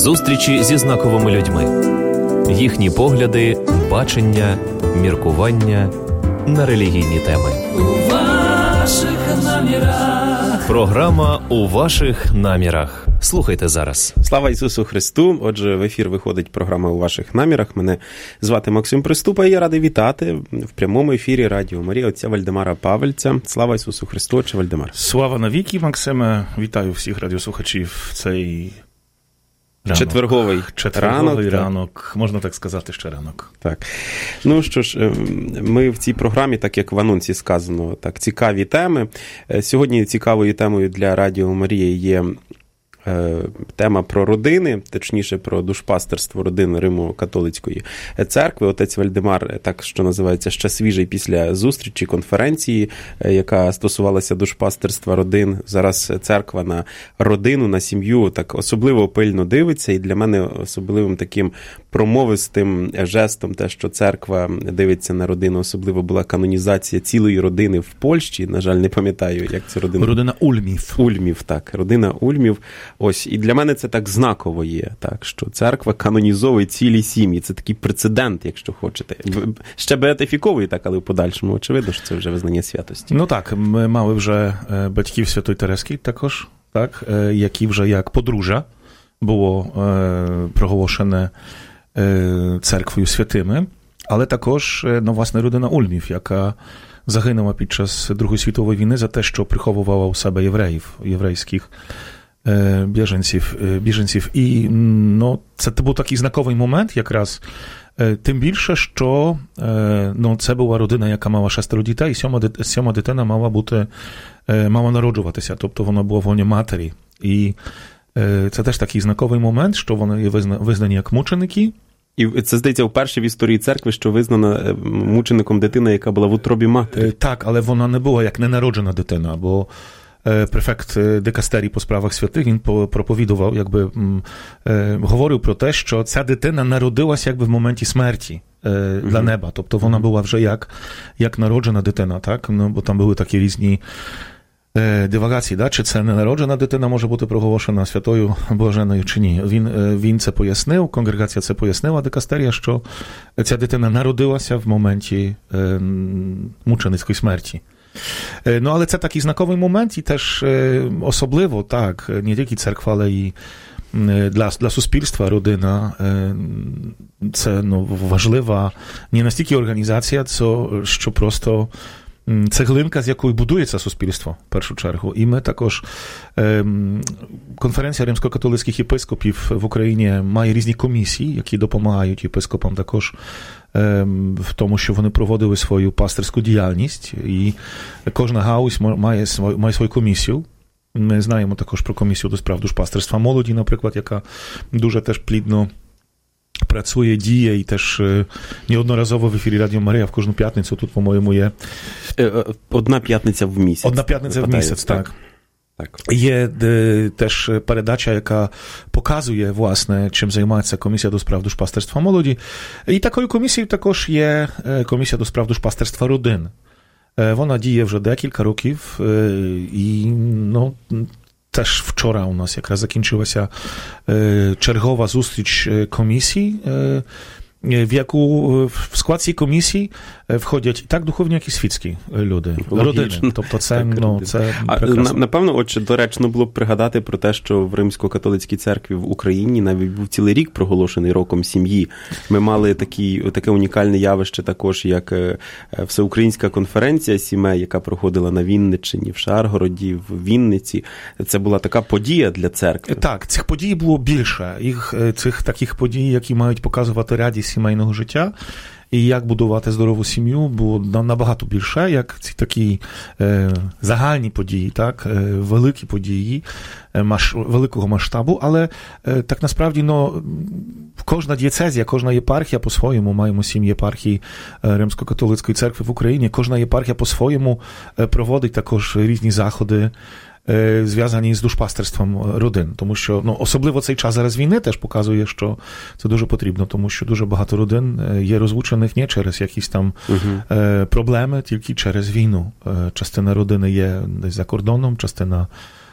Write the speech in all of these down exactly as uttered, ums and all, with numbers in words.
Зустрічі зі знаковими людьми. Їхні погляди, бачення, міркування на релігійні теми. У ваших намірах. Програма «У ваших намірах». Слухайте зараз. Слава Ісусу Христу! Отже, в ефір виходить програма «У ваших намірах». Мене звати Максим Приступа, і я радий вітати в прямому ефірі Радіо Марія отця Вальдемара Павельця. Слава Ісусу Христу, отче Вальдемар. Слава навіки, Максиме. Вітаю всіх радіослухачів в цей ранок. Четверговий, Четверговий ранок. ранок. Можна так сказати, ще ранок. Так. Ну що ж, ми в цій програмі, так як в анонсі сказано, так, цікаві теми. Сьогодні цікавою темою для Радіо Марія є тема про родини, точніше про душпастерство родин Римо-католицької церкви. Отець Вальдемар, так що називається, ще свіжий після зустрічі, конференції, яка стосувалася душпастерства родин. Зараз церква на родину, на сім'ю так особливо пильно дивиться, і для мене особливим таким промовистим жестом те, що церква дивиться на родину, особливо була канонізація цілої родини в Польщі. На жаль, не пам'ятаю, як це родина. Родина Ульмів. Ульмів, так. Родина Ульмів. Ось, і для мене це так знаково є, так, що церква канонізовує цілі сім'ї. Це такий прецедент, якщо хочете. Ще беатифіковує так, але в подальшому, очевидно, що це вже визнання святості. Ну так, ми мали вже батьків Святої Терески також, так, які вже як подружжя було проголошене церквою святими, але також, ну, власне, родина Ульмів, яка загинула під час Другої світової війни за те, що приховувала у себе євреїв, єврейських біженців, біженців. І, ну, це був такий знаковий момент якраз, тим більше, що, ну, це була родина, яка мала шестеро дітей, і сьома, сьома дитина мала бути, мала народжуватися, тобто вона була в лоні матері. І це теж такий знаковий момент, що вони є визнані як мученики. І це, здається, вперше в історії церкви, що визнана мучеником дитина, яка була в утробі матері. Так, але вона не була як ненароджена дитина, бо префект дикастерії по справах святих, він проповідував, якби говорив про те, що ця дитина народилася якби в моменті смерті для неба. Тобто вона була вже як, як народжена дитина, так? Ну, бо там були такі різні дивагації, да? Чи це ненароджена дитина може бути проголошена святою блаженною чи ні. Він, він це пояснив, конгрегація це пояснила, дикастерія, що ця дитина народилася в моменті е, мученицької смерті. Ну, але це такий знаковий момент і теж особливо, так, не тільки церква, але і для, для суспільства родина це, ну, важлива не настільки організація, це, що просто цеглинка, з якою будується суспільство, в першу чергу. І ми також, конференція римсько-католицьких єпископів в Україні має різні комісії, які допомагають єпископам також в тому, що вони проводили свою пастирську діяльність, і кожна гаузь має свою, має свою комісію. Ми знаємо також про комісію до справ душпастерства молоді, наприклад, яка дуже теж плідно працює, діє, і теж неодноразово в ефірі Радіо Марія в кожну п'ятницю тут, по-моєму, є. Одна п'ятниця в місяць. Одна п'ятниця в місяць, так. Так. Є де, теж передача, яка показує, власне, чим займається комісія до справ душпастерства молоді. І такою комісією також є комісія до справ душпастерства родин. Вона діє вже декілька років, і, ну, теж вчора у нас якраз закінчилася чергова зустріч комісії, в яку в склад цієї комісії входять так духовні, як і світські люди, родини. Тобто це, так, ну, це прекрасно. Напевно, отже, доречно було б пригадати про те, що в Римсько-католицькій церкві в Україні навіть був цілий рік проголошений роком сім'ї. Ми мали такі, таке унікальне явище також, як Всеукраїнська конференція сімей, яка проходила на Вінниччині, в Шаргороді, в Вінниці. Це була така подія для церкви. Так, цих подій було більше. Їх, цих таких подій, які мають показувати радість сімейного життя, і як будувати здорову сім'ю, було набагато більше, як ці такі е, загальні події, так, е, великі події, е, маш, великого масштабу, але е, так насправді, ну, кожна дієцезія, кожна єпархія по-своєму, маємо сім єпархій Римсько-католицької церкви в Україні, кожна єпархія по-своєму е, проводить також різні заходи, зв'язані з душпастерством родин. Тому що, ну, особливо цей час зараз війни теж показує, що це дуже потрібно, тому що дуже багато родин є розлучених не через якісь там uh-huh. проблеми, тільки через війну. Частина родини є десь за кордоном, частина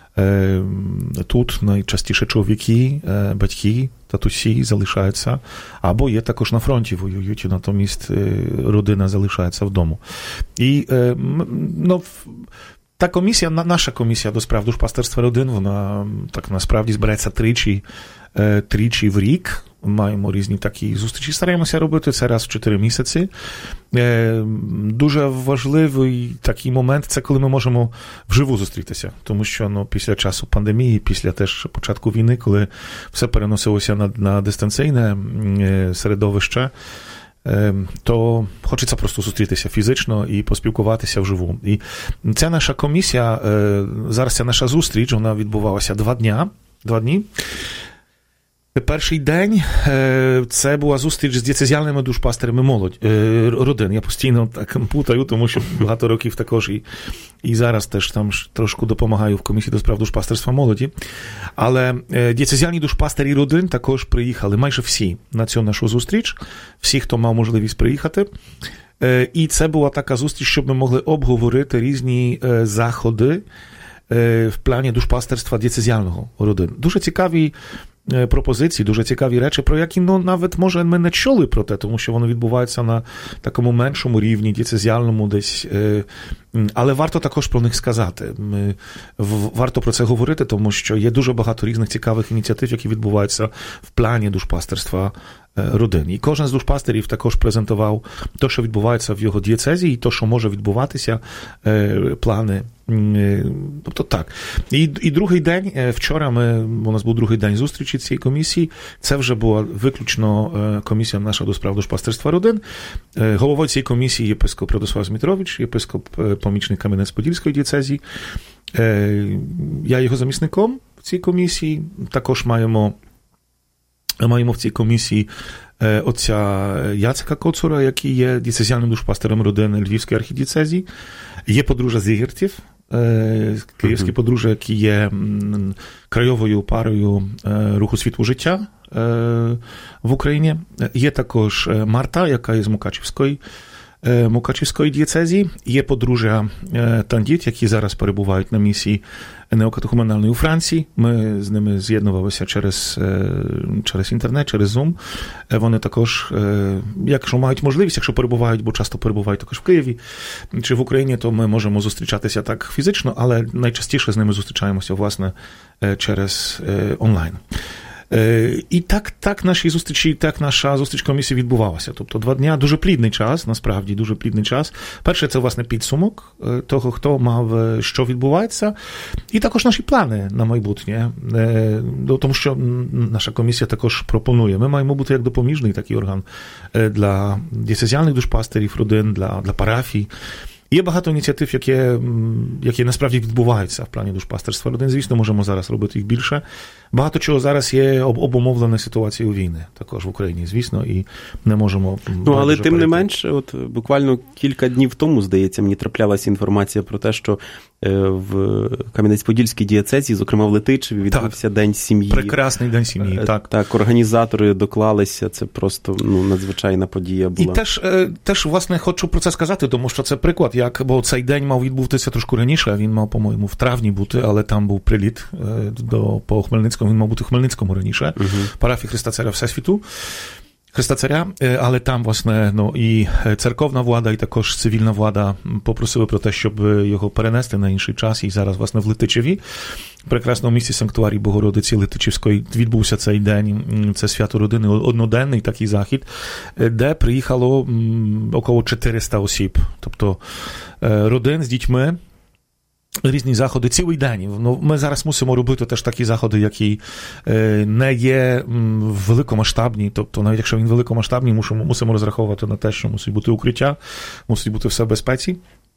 Тут найчастіше чоловіки, батьки, татусі залишаються, або є також на фронті воюють, натомість родина залишається вдома. І, ну, та комісія, наша комісія до справ душпастерства родин, вона так насправді збирається тричі, тричі в рік. Маємо різні такі зустрічі, стараємося робити це раз в чотири місяці. Дуже важливий такий момент – це коли ми можемо вживу зустрітися, тому що ну, після часу пандемії, після теж початку війни, коли все переносилося на, на дистанційне середовище, то хочеться просто зустрітися фізично і поспілкуватися вживу. І ця наша комісія, зараз ця наша зустріч, вона відбувалася два дня, два дні. Перший день це була зустріч з дієцезіальними душпастерами молодь, родин. Я постійно так путаю, тому що багато років також і, і зараз теж там трошки допомагаю в комісії до справ душпастерства молоді. Але дієцезіальні душпастері родин також приїхали, майже всі, на цю нашу зустріч. Всі, хто мав можливість приїхати. І це була така зустріч, щоб ми могли обговорити різні заходи в плані душпастерства дієцезіального родин. Дуже цікаві пропозиції, дуже цікаві речі, про які, ну, навіть, може, ми не чули про те, тому що воно відбувається на такому меншому рівні, дієцезіальному десь, але варто також про них сказати. Ми, варто про це говорити, тому що є дуже багато різних цікавих ініціатив, які відбуваються в плані душпастерства родин. І кожен з душпастерів також презентував те, що відбувається в його дієцезі, і те, що може відбуватися, плани. Тобто так. І, і другий день, вчора ми, у нас був другий день зустрічі цієї комісії, це вже була виключно комісія наша до справ душпастерства родин. Головою цієї комісії є єпископ Радослав Змітрович, єпископ помічник Кам'янець-Подільської дієцезії. Я його замісником в цій комісії. Також маємо Маємо в цій комісії отця Яцека Коцура, який є дієцезіальним душпастером родини Львівської архідієцезії. Є подружжя Зігертів, київське подружжя, які є краєвою парою руху світло життя в Україні. Є також Марта, яка є з Мукачівської, Мукачівської дієцезії. Є подружжя Тандіт, які зараз перебувають на місії неокатехуменальної у Франції. Ми з ними з'єднувалися через, через інтернет, через Zoom. Вони також, якщо мають можливість, якщо перебувають, бо часто перебувають також в Києві чи в Україні, то ми можемо зустрічатися так фізично, але найчастіше з ними зустрічаємося, власне, через онлайн. І так, так наші зустрічі, так наша зустріч комісії відбувалася. Тобто два дня, дуже плідний час, насправді, дуже плідний час. Перше, це, власне, підсумок того, хто мав, що відбувається, і також наші плани на майбутнє. Тому що наша комісія також пропонує. Ми маємо бути як допоміжний такий орган для дієцезіальних душпастерів родин, для, для парафій. Є багато ініціатив, які, які насправді відбуваються в плані душпастерства родин. Звісно, можемо зараз робити їх більше. Багато чого зараз є обумовлено ситуацією війни, також в Україні, звісно, і не можемо... Ну, але тим не менше, от буквально кілька днів тому, здається, мені траплялася інформація про те, що в Кам'янець-Подільській дієцезії, зокрема в Летичеві, відбувся так. День сім'ї. Прекрасний День сім'ї, так. Так, організатори доклалися, це просто ну, надзвичайна подія була. І теж, теж, власне, хочу про це сказати, тому що це приклад, як, бо цей день мав відбутися трошки раніше, він мав, по-моєму, в травні бути, але там був приліт до, по Хмельницькому, він мав бути в Хмельницькому раніше, угу. Парафії Христа Царя Всесвіту. Христа Царя, але там, власне, ну, і церковна влада, і також цивільна влада попросили про те, щоб його перенести на інший час, і зараз, власне, в Летичеві, в прекрасному місці санктуарії Богородиці Летичівської, відбувся цей день, це свято родини, одноденний такий захід, де приїхало около чотириста осіб, тобто родин з дітьми, різні заходи цілий день. Ну, ми зараз мусимо робити теж такі заходи, які не є великомасштабні. Тобто, навіть якщо він великомасштабний, мусимо, мусимо розраховувати на те, що мусить бути укриття, мусить бути все в безпеці.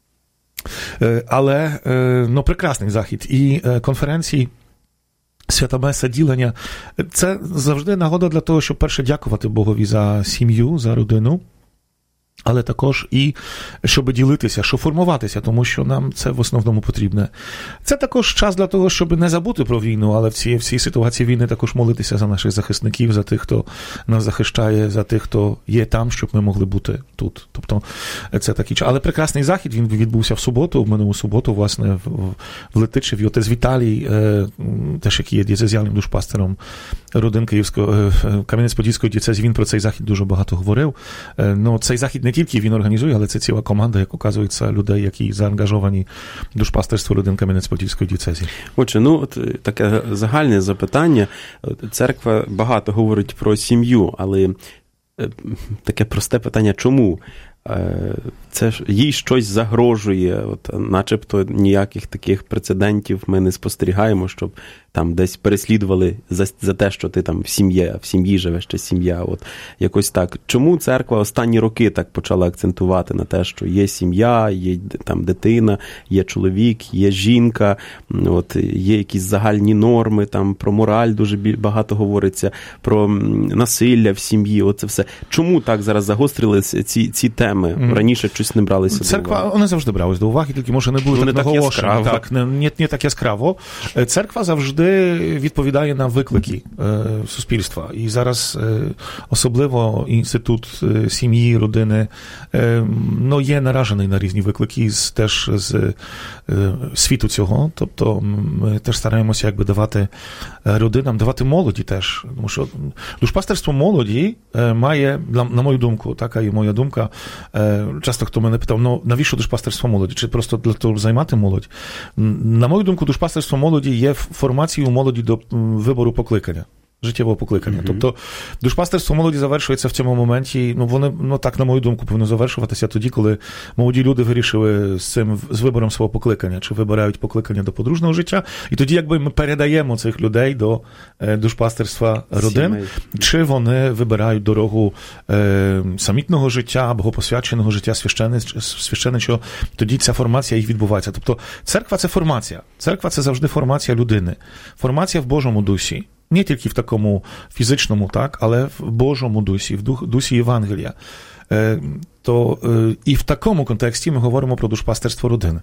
Але, ну, прекрасний захід. І конференції, свята меса, ділення – це завжди нагода для того, щоб перше дякувати Богові за сім'ю, за родину. але також і щоб ділитися, щоб формуватися, тому що нам це в основному потрібне. Це також час для того, щоб не забути про війну, але в цій, в цій ситуації війни також молитися за наших захисників, за тих, хто нас захищає, за тих, хто є там, щоб ми могли бути тут. Тобто це такий час. Але прекрасний захід, він відбувся в суботу, в минулу суботу, власне, в, в Летичеві. Отець Віталій, теж який є дієцезіальним душпастером родин Київського, Кам'янець-Подільської дієцезії, він про цей захід дуже багато говорив. Ну, цей захід не тільки він організує, але це ціла команда, як оказується, людей, які заангажовані в душпастерство родин Кам'янець-Подільської дієцезії. Отже, ну, от таке загальне запитання. Церква багато говорить про сім'ю, але таке просте питання, чому? Це ж їй щось загрожує, от, начебто ніяких таких прецедентів ми не спостерігаємо, щоб там десь переслідували за, за те, що ти там в сім'ї, в сім'ї живеш, чи сім'я, от якось так. Чому церква останні роки так почала акцентувати на те, що є сім'я, є там дитина, є чоловік, є жінка, от є якісь загальні норми, там про мораль дуже багато говориться, про насилля в сім'ї, оце все. Чому так зараз загострилися ці, ці теми? Mm. Раніше щось не бралися Церква, до уваги. Вони завжди брались до уваги, тільки, може, не було так наголошено. Так, не, не, не так яскраво. Церква завжди відповідає на виклики е, суспільства. І зараз е, особливо інститут е, сім'ї, родини е, ну, є наражений на різні виклики з, теж з е, світу цього. Тобто ми теж стараємося якби давати родинам, давати молоді теж. Тому що душпастерство молоді е, має, на, на мою думку, така і моя думка, е, часто хто мене питав, ну навіщо душпастерство молоді? Чи просто для того займати молодь? На мою думку, душпастерство молоді є формацією у молоді до вибору покликання, життєвого покликання. Mm-hmm. Тобто душпастерство молоді завершується в цьому моменті, ну вони, ну так, на мою думку, повинно завершуватися тоді, коли молоді люди вирішили з цим, з вибором свого покликання, чи вибирають покликання до подружнього життя, і тоді якби ми передаємо цих людей до е, душпастерства родин, Сімей. Чи вони вибирають дорогу е, самітного життя, богопосвяченого життя священичого, тоді ця формація їх відбувається. Тобто церква – це формація. Церква – це завжди формація людини. Формація в Божому дусі. Не тільки в такому фізичному, так, але в Божому дусі, в дух, дусі Євангелія. Е, то е, і в такому контексті ми говоримо про душпастерство родини.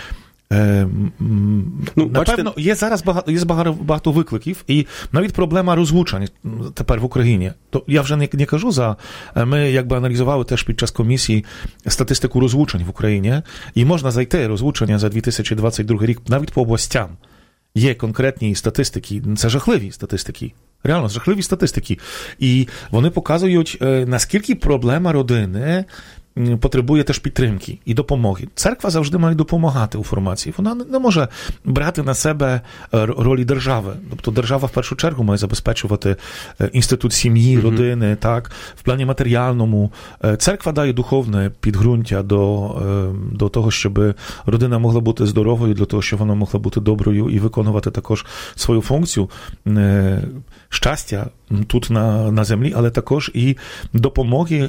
Е, ну, напевно, бачите... є зараз багато, є багато, багато викликів, і навіть проблема розлучень тепер в Україні. То я вже не, не кажу за... Ми якби аналізували теж під час комісії статистику розлучень в Україні, і можна зайти розлучення за дві тисячі двадцять другий рік навіть по областям. Є конкретні статистики, це жахливі статистики, реально жахливі статистики. І вони показують, наскільки проблема родини потребує теж підтримки і допомоги. Церква завжди має допомагати у формації. Вона не може брати на себе ролі держави. Тобто держава в першу чергу має забезпечувати інститут сім'ї, родини, mm-hmm. так, в плані матеріальному. Церква дає духовне підґрунтя до, до того, щоб родина могла бути здоровою, для того, щоб вона могла бути доброю і виконувати також свою функцію щастя тут на, на землі, але також і допомоги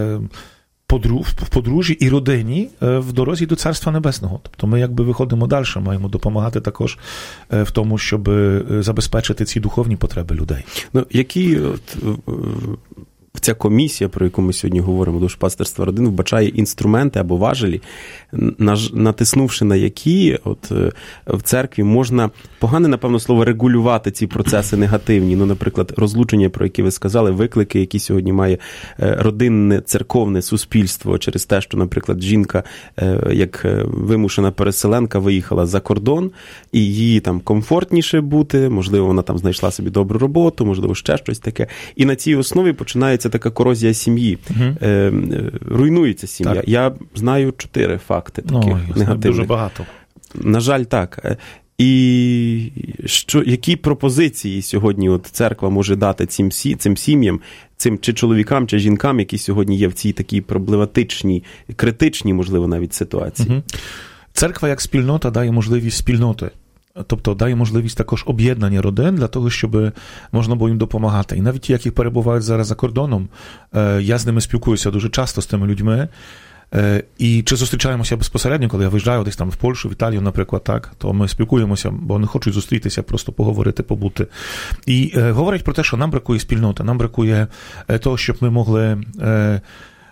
в подружжі і родині в дорозі до Царства Небесного. Тобто ми якби виходимо далі, маємо допомагати також в тому, щоб забезпечити ці духовні потреби людей. Ну, які от, ця комісія, про яку ми сьогодні говоримо, душпастерства родин, вбачає інструменти або важелі, натиснувши на які от, в церкві можна, погане, напевно, слово, регулювати ці процеси негативні. Ну, наприклад, розлучення, про які ви сказали, виклики, які сьогодні має родинне, церковне суспільство через те, що, наприклад, жінка, як вимушена переселенка, виїхала за кордон, і їй там комфортніше бути, можливо, вона там знайшла собі добру роботу, можливо, ще щось таке. І на цій основі починається така корозія сім'ї. Угу. Е, руйнується сім'я. Так. Я знаю чотири факти таких ну, негативних. Дуже багато. На жаль, так. І що, які пропозиції сьогодні от церква може дати цим, цим сім'ям, цим чи чоловікам, чи жінкам, які сьогодні є в цій такій проблематичній, критичній, можливо, навіть ситуації? Угу. Церква як спільнота дає можливість спільноти. Тобто дає можливість також об'єднання родин для того, щоб можна було їм допомагати. І навіть ті, які перебувають зараз за кордоном, я з ними спілкуюся дуже часто з тими людьми. І чи зустрічаємося безпосередньо, коли я виїжджаю десь там в Польщу, в Італію, наприклад, так, то ми спілкуємося, бо вони хочуть зустрітися, просто поговорити, побути. І е, говорять про те, що нам бракує спільноти, нам бракує того, щоб ми могли е,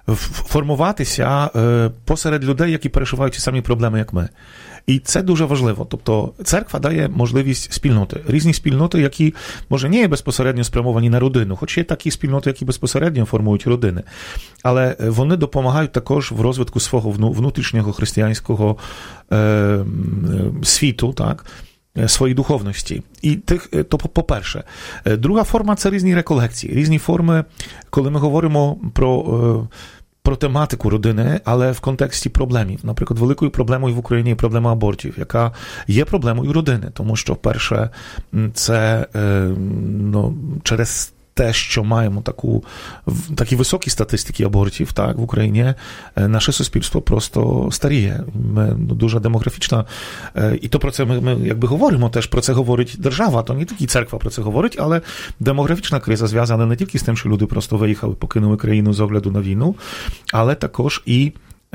формуватися посеред людей, які переживають ті самі проблеми, як ми. І це дуже важливо. Тобто церква дає можливість спільноти. Різні спільноти, які, може, не є безпосередньо спрямовані на родину, хоч є такі спільноти, які безпосередньо формують родини. Але вони допомагають також в розвитку свого внутрішнього християнського е, світу, так, своєї духовності. І тих, то по-перше. Друга форма – це різні реколекції, різні форми, коли ми говоримо про, про тематику родини, але в контексті проблемів. Наприклад, великою проблемою в Україні є проблема абортів, яка є проблемою родини, тому що, перше, це ну, через те, що маємо таку, такі високі статистики абортів, так, в Україні, наше суспільство просто старіє. Ми ну, дуже демографічна. І то про це ми, ми якби говоримо, теж про це говорить держава, то не тільки церква про це говорить, але демографічна криза зв'язана не тільки з тим, що люди просто виїхали, покинули країну з огляду на війну, але також і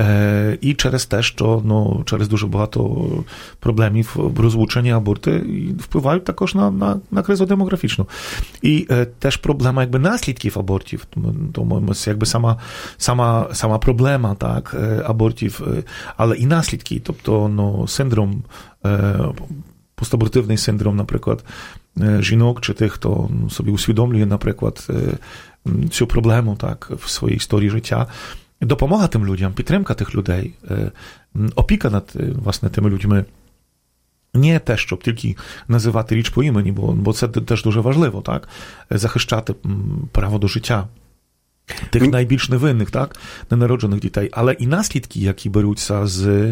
І через те, що ну, через дуже багато проблемів розлучення, аборти впливають також на, на, на кризу демографічну. І е, теж проблема якби наслідків абортів, тому це якби сама, сама, сама проблема так, абортів, але і наслідки, тобто ну, синдром, е, постабортивний синдром, наприклад, жінок чи тих, хто ну, собі усвідомлює, наприклад, цю проблему так, в своїй історії життя. Допомога тим людям, підтримка тих людей, опіка над, власне, тими людьми. Не те, щоб тільки називати річ по імені, бо, бо це теж дуже важливо, так? Захищати право до життя тих Ми... найбільш невинних, так? Ненароджених дітей. Але і наслідки, які беруться з,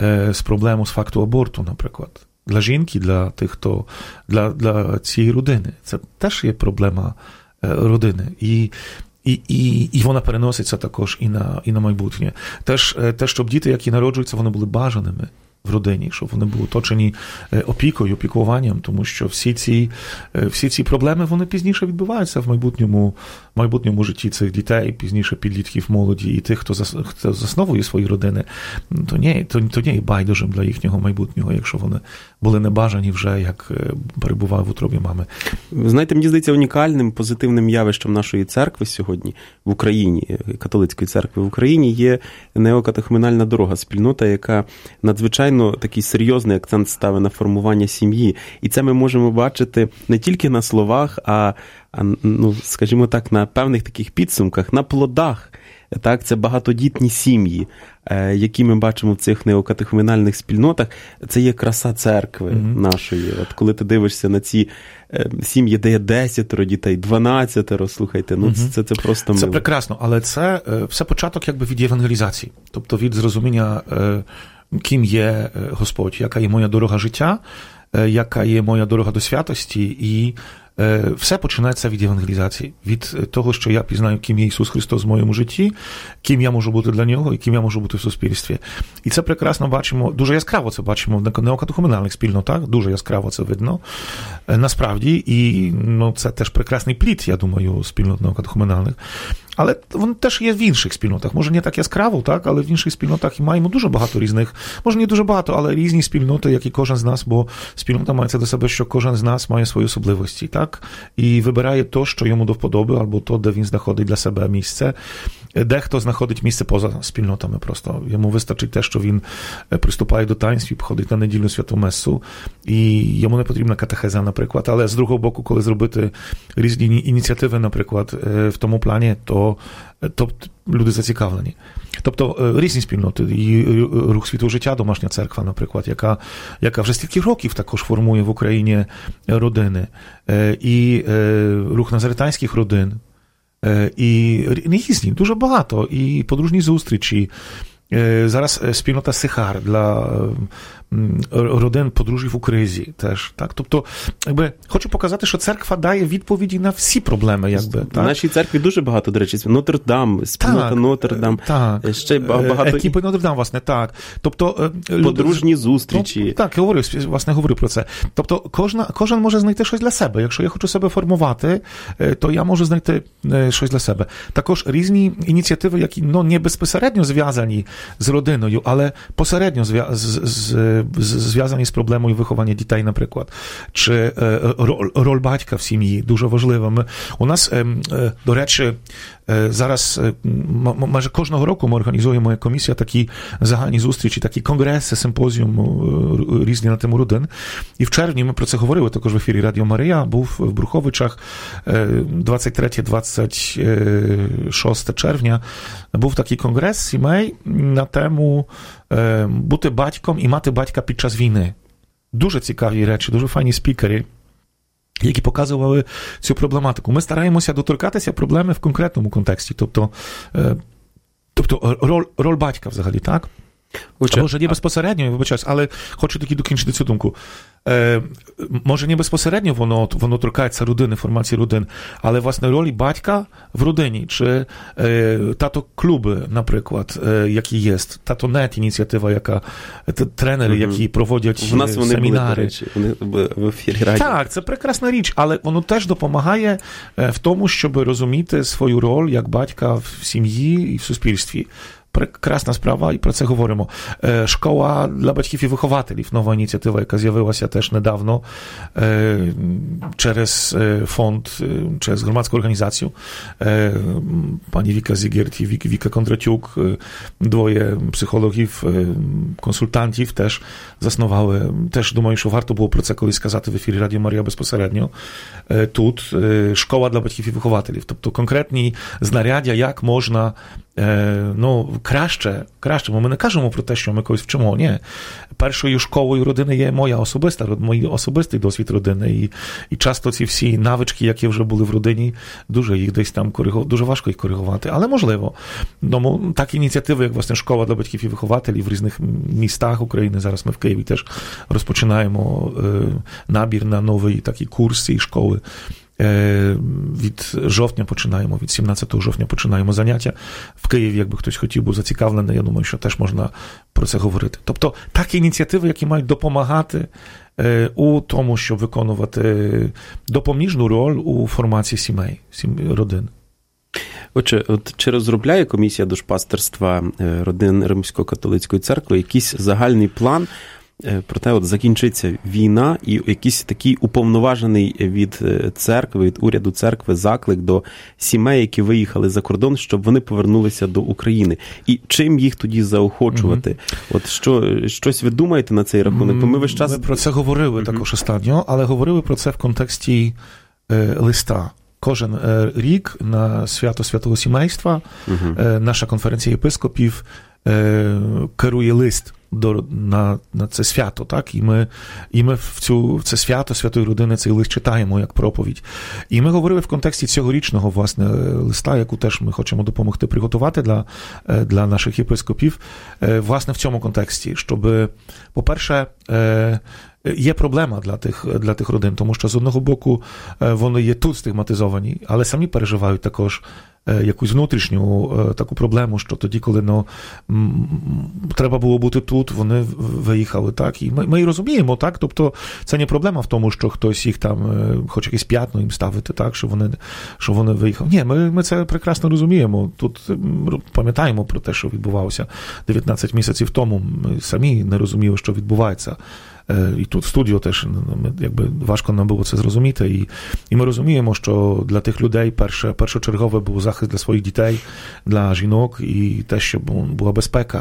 з проблему, з факту аборту, наприклад. Для жінки, для тих, хто, для, для цієї родини. Це теж є проблема родини. І І, і, і вона переноситься також і на, і на майбутнє. Теж те, щоб діти, які народжуються, вони були бажаними в родині, щоб вони були оточені опікою, опікуванням, тому що всі ці, всі ці проблеми, вони пізніше відбуваються в майбутньому, майбутньому житті цих дітей, пізніше підлітків, молоді і тих, хто, зас, хто засновує свої родини, то не, то, то не є байдужим для їхнього майбутнього, якщо вони були небажані вже, як перебували в утробі мами. Знаєте, мені здається, унікальним, позитивним явищем нашої церкви сьогодні в Україні, католицької церкви в Україні, є неокатехуменальна дорога, спільнота, яка надзвичайно такий серйозний акцент ставить на формування сім'ї. І це ми можемо бачити не тільки на словах, а, а ну, скажімо так, на певних таких підсумках, на плодах. Так, це багатодітні сім'ї, які ми бачимо в цих неокатехуменальних спільнотах. Це є краса церкви mm-hmm. нашої. От коли ти дивишся на ці сім'ї, де є десятеро дітей, дванадцятеро, слухайте, ну mm-hmm. це, це просто мило. Це прекрасно, але це все початок якби від євангелізації. Тобто від зрозуміння, ким є Господь, яка є моя дорога життя, яка є моя дорога до святості, і все починається від євангелізації, від того, що я пізнаю, ким є Ісус Христос в моєму житті, ким я можу бути для Нього і ким я можу бути в суспільстві. І це прекрасно бачимо, дуже яскраво це бачимо в неокатехуменальних спільнотах, дуже яскраво це видно. Насправді, і ну, це теж прекрасний плід, я думаю, спільнот неокатехуменальних. Але вони теж є в інших спільнотах. Може, не так яскраво, так, але в інших спільнотах маємо дуже багато різних, може, не дуже багато, але різні спільноти, як і кожен з нас, бо спільнота має це до себе, що кожен з нас має свої особливості, так, і вибирає то, що йому до вподоби, або то, де він знаходить для себе місце. Дехто знаходить місце поза спільнотами просто. Йому вистачить те, що він приступає до таїнств і ходить на недільну святу месу, і йому не потрібна катехеза, наприклад. Але з другого боку, коли зробити різні ініціативи, наприклад, в тому плані, то, то люди зацікавлені. Тобто різні спільноти, і Рух Світу Життя, Домашня церква, наприклад, яка, яка вже стільки років також формує в Україні родини, і Рух Назаретанських родин, і різні, дуже багато, і подружні зустрічі. Зараз спільнота Сихар для родин подружжів у кризі теж, так? Тобто, якби, хочу показати, що церква дає відповіді на всі проблеми, якби, так? В нашій церкві дуже багато, до речі, Нотр-Дам, спільнота Нотр-Дам, так, ще багато... Екіпи Нотр-Дам, власне, так. Тобто, подружні люди... зустрічі. Ну, так, я говорю, власне, говорю про це. Тобто, кожна, кожен може знайти щось для себе. Якщо я хочу себе формувати, то я можу знайти щось для себе. Також різні ініціативи, які, ну, не безпосередньо зв'язані з родиною, але посередньо зв'язані з зв'язані з проблемою виховання дітей, наприклад, чи роль батька в сім'ї, дуже важлива. Ми, у нас, до речі, зараз майже кожного року ми організуємо як комісія такі загальні зустрічі, такі конгреси, симпозіум різні на тему родин. І в червні ми про це говорили також в ефірі Радіо Марія, був в Бруховичах двадцять третє - двадцять шосте червня, був такий конгрес сімей на тему бути батьком і мати батька під час війни. Дуже цікаві речі, дуже файні спікери, які показували цю проблематику. Ми стараємося доторкатися проблеми в конкретному контексті, тобто, тобто роль, роль батька взагалі, так? Уча... Може, не безпосередньо, я вибачаюсь, але хочу таки докінчити цю думку. Е, може, не безпосередньо воно, воно торкається родини, формації родин, але, власне, ролі батька в родині, чи е, тато-клуби, наприклад, е, які є, тато-нет ініціатива, яка, тренери, mm-hmm. які проводять в нас вони семінари. Були, вони в ефірі радіо. Так, це прекрасна річ, але воно теж допомагає в тому, щоб розуміти свою роль як батька в сім'ї і в суспільстві. Прекрасна справа, і про це говоримо. Школа для батьків і вихователів, нова ініціатива, яка з'явилася теж недавно через фонд, через громадську організацію. Пані Віка Зігерт і Віка Кондратюк, двоє психологів, консультантів теж заснували. Теж думаю, що варто було про це колись сказати в ефірі Радіо Марія безпосередньо. Тут школа для батьків і вихователів. Тобто конкретні знаряддя, як можна ну, краще, краще, бо ми не кажемо про те, що ми когось вчимо, ні. Першою школою родини є моя особиста, мій особистий досвід родини, і, і часто ці всі навички, які вже були в родині, дуже їх десь там коригувати, дуже важко їх коригувати, але можливо. Тому так ініціативи, як, власне, школа для батьків і вихователів в різних містах України, зараз ми в Києві теж розпочинаємо е, набір на новий такий курс цієї школи. Від жовтня починаємо, від сімнадцятого жовтня починаємо заняття. В Києві, якби хтось хотів був зацікавлений, я думаю, що теж можна про це говорити. Тобто, такі ініціативи, які мають допомагати у тому, щоб виконувати допоміжну роль у формації сімей, родин. Отже, от чи розробляє комісія душпастерства родин Римсько-католицької церкви якийсь загальний план про те, от закінчиться війна і якийсь такий уповноважений від церкви, від уряду церкви заклик до сімей, які виїхали за кордон, щоб вони повернулися до України. І чим їх тоді заохочувати? Mm-hmm. От що, щось ви думаєте на цей рахунок? Бо ми весь час... Ми про це говорили mm-hmm. також останньо, але говорили про це в контексті е, листа. Кожен е, рік на свято Святого Сімейства mm-hmm. е, наша конференція єпископів е, керує лист До, на, на це свято, так? І ми, і ми в, цю, в це свято Святої Родини цей лист читаємо як проповідь. І ми говорили в контексті цьогорічного, власне, листа, яку теж ми хочемо допомогти приготувати для, для наших єпископів, власне, в цьому контексті, щоб, по-перше, є проблема для тих, для тих родин, тому що, з одного боку, вони є тут стигматизовані, але самі переживають також якусь внутрішню таку проблему, що тоді, коли ну, треба було бути тут, вони виїхали, так, і ми, ми і розуміємо, так, тобто це не проблема в тому, що хтось їх там, хоче якесь п'ятно їм ставити, так, що вони, що вони виїхали. Ні, ми, ми це прекрасно розуміємо, тут пам'ятаємо про те, що відбувалося дев'ятнадцять місяців тому, ми самі не розуміли, що відбувається. І тут в студію теж якби важко нам було це зрозуміти. І, і ми розуміємо, що для тих людей перше, першочергове був захист для своїх дітей, для жінок і те, щоб була безпека.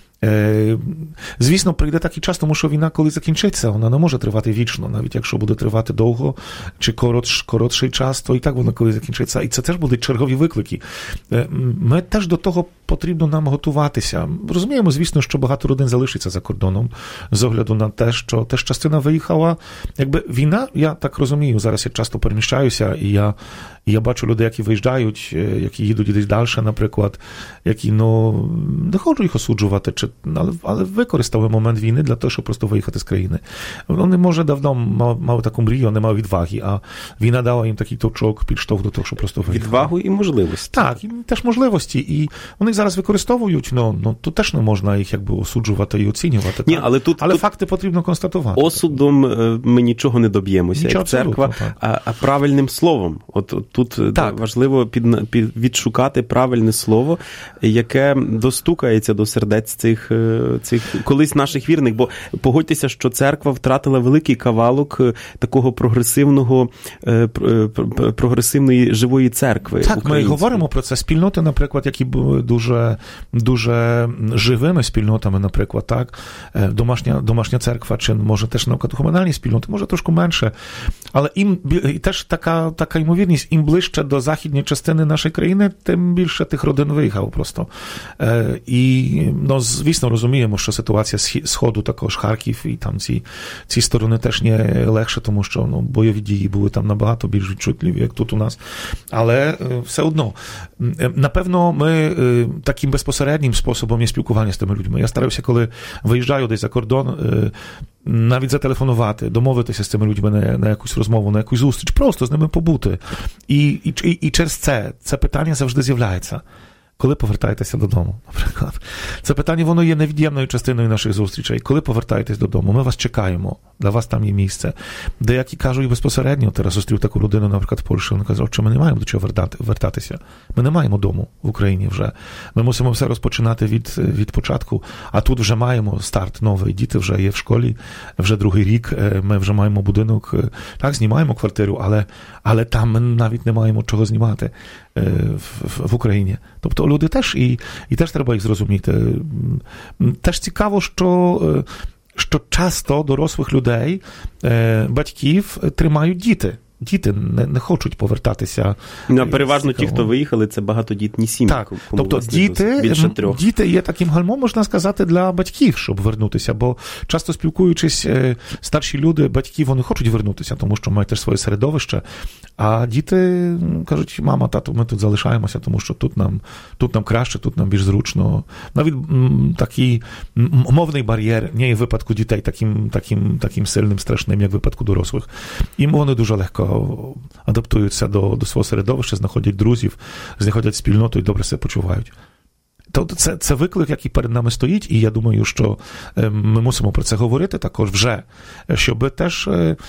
Звісно, прийде такий час, тому що війна, коли закінчиться, вона не може тривати вічно, навіть якщо буде тривати довго чи коротш, коротший час, то і так вона коли закінчиться. І це теж будуть чергові виклики. Ми теж до того потрібно нам готуватися. Розуміємо, звісно, що багато родин залишиться за кордоном з огляду на те, що теж частина виїхала. Якби війна, я так розумію, зараз я часто переміщаюся, і я, і я бачу людей, які виїжджають, які їдуть десь далі, наприклад, які, ну, не хочу їх осуджувати, чи Але, але використали момент війни для того, щоб просто виїхати з країни. Вони, може, давно мали, мали таку мрію, не мали відваги, а війна дала їм такий точок, підштовх до того, щоб просто виїхати. Відвагу і можливості. Так, і теж можливості. І вони зараз використовують, ну, ну тут теж не можна їх якби осуджувати і оцінювати. Ні, але тут, але тут факти потрібно констатувати. Осудом ми нічого не доб'ємося, нічого, як церква, а, а правильним словом. От, от тут тут так. важливо під, під, відшукати правильне слово, яке достукається до сердець цих, цих колись наших вірних, бо погодьтеся, що церква втратила великий кавалок такого прогресивного, прогресивної живої церкви. Так, ми говоримо про це. Спільноти, наприклад, які були дуже, дуже живими спільнотами, наприклад, так, домашня, домашня церква, чи може теж наукатохомунальні спільноти, може трошки менше, але їм і теж така, така ймовірність, їм ближче до західної частини нашої країни, тим більше тих родин виїхав просто. І, ну, звісно, розуміємо, що ситуація Сходу, також Харків, і там ці, ці сторони теж не легше, тому що, ну, бойові дії були там набагато більш відчутливі, як тут у нас. Але все одно, напевно, ми таким безпосереднім способом є спілкування з тими людьми. Я стараюся, коли виїжджаю десь за кордон, навіть зателефонувати, домовитися з цими людьми на, на якусь розмову, на якусь зустріч, просто з ними побути. І, і, і через це, це питання завжди з'являється. Коли повертаєтеся додому, наприклад. Це питання, воно є невід'ємною частиною наших зустрічей. Коли повертаєтесь додому, ми вас чекаємо, для вас там є місце. Деякі кажуть безпосередньо, зараз зустрів таку людину, наприклад, в Польщі, вони кажуть, що ми не маємо до чого вертатися. Ми не маємо дому в Україні вже. Ми мусимо все розпочинати від, від початку, а тут вже маємо старт новий. Діти вже є в школі, вже другий рік, ми вже маємо будинок. Так, знімаємо квартиру, але, але там ми навіть не маємо чого знімати в, в Україні. Тобто люди теж, і, і теж треба їх зрозуміти. Теж цікаво, що, що часто дорослих людей, батьків тримають діти. Діти не, не хочуть повертатися. Ну, переважно ті, хто виїхали, це багатодітні сім'ї. Так, тобто діти, діти є таким гальмом, можна сказати, для батьків, щоб вернутися, бо часто спілкуючись, старші люди, батьки, вони хочуть вернутися, тому що мають теж своє середовище, а діти кажуть, мама, тато, ми тут залишаємося, тому що тут нам, тут нам краще, тут нам більш зручно. Навіть м, такий мовний бар'єр не є в випадку дітей таким, таким, таким сильним, страшним, як в випадку дорослих. Їм вони дуже легко адаптуються до, до свого середовища, знаходять друзів, знаходять спільноту і добре себе почувають. Тобто це, це виклик, який перед нами стоїть, і я думаю, що ми мусимо про це говорити також вже, щоб теж...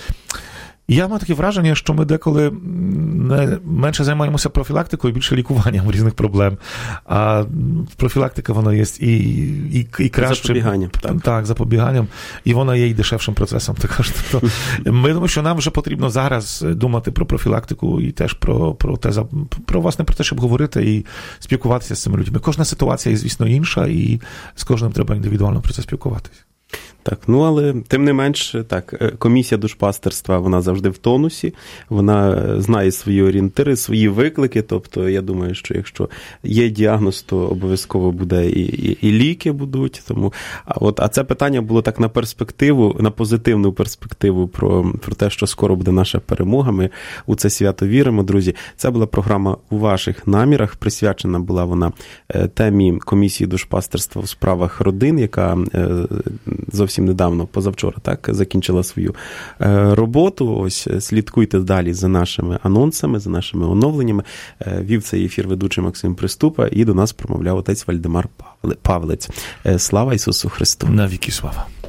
Я маю таке враження, що ми деколи не, менше займаємося профілактикою, більше лікуванням різних проблем. А профілактика, вона є і, і, і кращим. Запобіганням. Так. так, запобіганням. І вона є і дешевшим процесом. Також. Тобто, ми думаємо, що нам вже потрібно зараз думати про профілактику і теж про, про те, про, власне, про те, щоб говорити і спілкуватися з цими людьми. Кожна ситуація є, звісно, інша, і з кожним треба індивідуально про це спілкуватися. Так, ну але тим не менш, так, комісія душпастерства, вона завжди в тонусі, вона знає свої орієнтири, свої виклики, тобто я думаю, що якщо є діагноз, то обов'язково буде і, і, і ліки будуть, тому, а, от, а це питання було так на перспективу, на позитивну перспективу про, про те, що скоро буде наша перемога, ми у це свято віримо, друзі. Це була програма «У ваших намірах», присвячена була вона темі комісії душпастерства у справах родин, яка зовсім недавно, позавчора, так, закінчила свою роботу. Ось, слідкуйте далі за нашими анонсами, за нашими оновленнями. Вів цей ефір ведучий Максим Приступа, і до нас промовляв отець Вальдемар Павлець. Слава Ісусу Христу! Навіки слава!